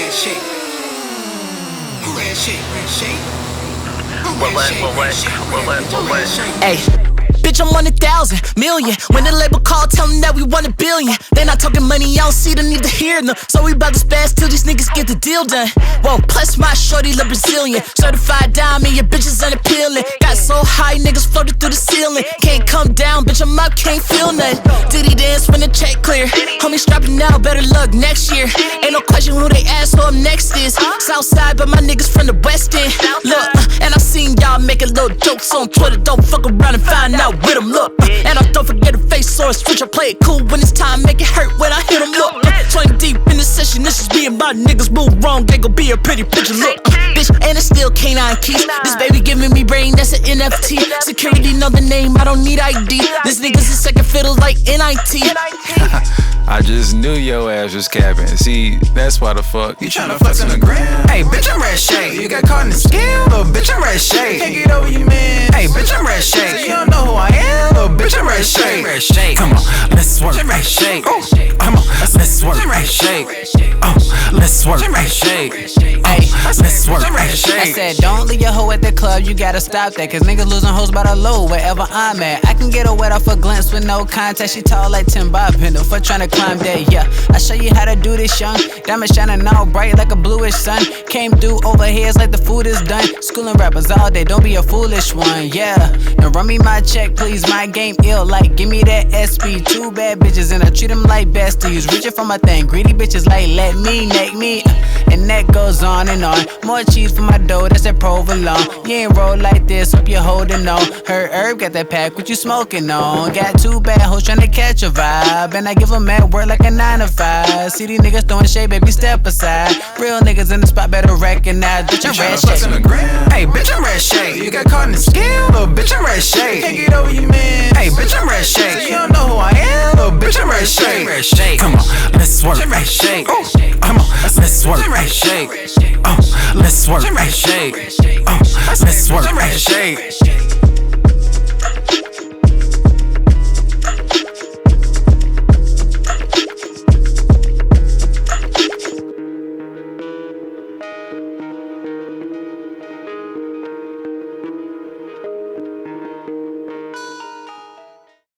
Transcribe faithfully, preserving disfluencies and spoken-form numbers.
red shake. Red shake, red shake. What, what, what, what, what, what, what, what? Hey, bitch, I'm on a thousand, million. When the label call, tell them that we want a billion. They not talking money, I don't see the need to hear them. So we bout to spaz till these niggas get the deal done. Whoa, plus my shorty look Brazilian. Certified diamond, your bitches unappealing. Got so high, niggas floated through the ceiling. Can't come down, bitch, I'm up, can't feel nothing. Diddy dance when the check clear. Homie strapping now, better luck next year. Ain't no question who they ask who up next is. Southside, but my niggas from the West End. Look, uh, and I seen y'all making little jokes on Twitter. Don't fuck around and find out with them. Look, uh, and I don't forget a face or a switch. I play it cool when it's time, make it hurt when I hit them. Look, uh, twenty deep in the session, this is me and my niggas move wrong. They gon' be a pretty picture. Look, uh, bitch, and it's still canine keys. This baby giving me brain, that's an N F T. Security know the name, I don't need I D. This nigga's a second fiddle like N I T. I just knew your ass was capping. See, that's why the fuck you tryna flex on the gram. Hey, bitch, I'm red shake. You got caught in the scam. Little bitch, I'm red shake. Can't get over you, man. Hey, bitch, I'm red shake. You don't know who I am. Little bitch, I'm red shake. Red shake. Come on, let's work. Red shake. Come on, let's work. Red shake. Oh, let's work. Red shake. Hey, let's work. Red shake. I said, don't leave your hoe at the club. You gotta stop that, cause niggas losing hoes by the low wherever I'm at. I can get her wet off a glance with no contact. She tall like Tim Bob Pendle for tryna climb that, yeah. I show you how to do this, young. Diamond shining all bright like a bluish sun. Came through over here, it's like the food is done. Schooling rappers all day, don't be a foolish one, yeah. Now run me my check, please. My game ill, like give me that S P. Two bad bitches and I treat them like besties. Reaching for my thing, greedy bitches like let me, make me. And that goes on and on. More cheese for my dough, that's that provolone. You ain't roll like this, hope you're holding on. Her herb got that pack, what you smoking on? Got two bad hoes tryna catch a vibe, and I give them mad work like a nine to five. See these niggas throwing shade, baby, step aside. Real niggas in the spot better recognize. Bitch, I'm red shake. Hey, bitch, I'm red shake. You got caught in the scam. Little bitch, I'm red shake. Can't get over you, man. Hey, bitch, I'm red shake. You don't know who I am. Little bitch, I'm red shake. Red shake. Come on, let's work. Red shake. Come on, let's work. Red shake. Oh, let's work. Red shake. Oh, let's work. Red shake.